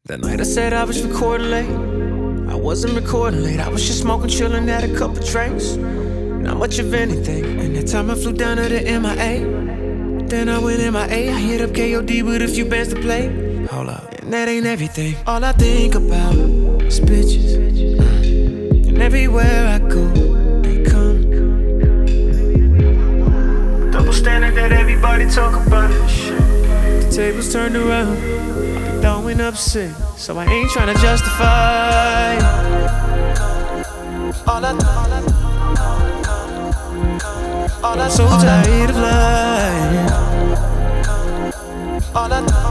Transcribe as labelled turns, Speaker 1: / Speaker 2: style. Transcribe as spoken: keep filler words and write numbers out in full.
Speaker 1: That night I said I was recording late. I wasn't recording late, I was just smoking, chilling, had a couple drinks. Not much of anything. And that time I flew down to the M I A. Then I went M I A, I hit up K O D with a few bands to play. Hold up, and that ain't everything. All I think about is bitches. And everywhere I go, they come. Double standard that everybody talk about. The tables turned around, I be throwing up sick, so I ain't tryna justify. All I, all I, all I, I'm so tired of lying. All I,